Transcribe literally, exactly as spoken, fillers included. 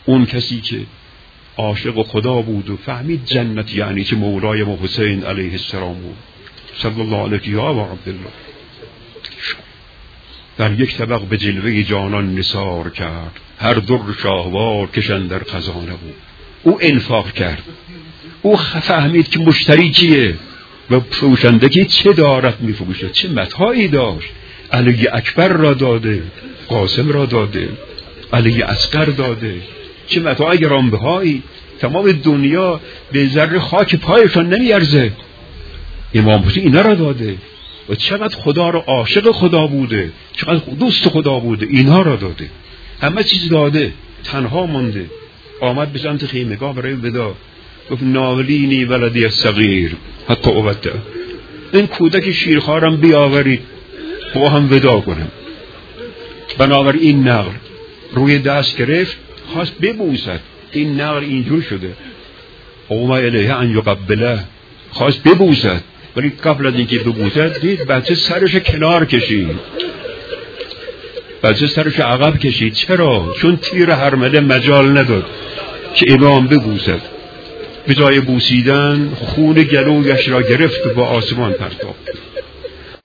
اون کسی که عاشق خدا بود و فهمید جنت یعنی چه مولای ما حسین علیه السلام بود صلی الله علیه و عبدالله، در یک طبق به جلوه جانان نثار کرد، هر در شاهوار کشن در خزانه بود. او انفاق کرد، او فهمید که مشتری کیه و فروشنده که چه دارد میفروشه، چه متاعی داشت. علی اکبر را داده، قاسم را داده، علی اصغر داده، چه متاع گرانبهایی، تمام دنیا به ذره خاک پایشان نمیارزه. امام حسین اینا را داده و چقدر خدا را عاشق خدا بوده، چقدر دوست خدا بوده، اینها را داده، همه چیز داده، تنها مانده. آمد به سمت خیمگاه برای ودا، گفت ناولینی ولدی الصغیر حتی اودع، این کودک شیرخوارم بیاورید با هم ودا کنم. بنابر این نقل روی دست گرفت، خواست ببوسد. این نقل اینجور شده اوم الیه ان یقبله، خواست ببوسد ولی قبل از اینکه ببوسد دید بچه سرش کنار کشید، بچه سرش عقب کشید. چرا؟ چون تیر هرمله مجال نداد که امام ببوسد. به جای بوسیدن خون گلویش را گرفت و با آسمان پرتاب.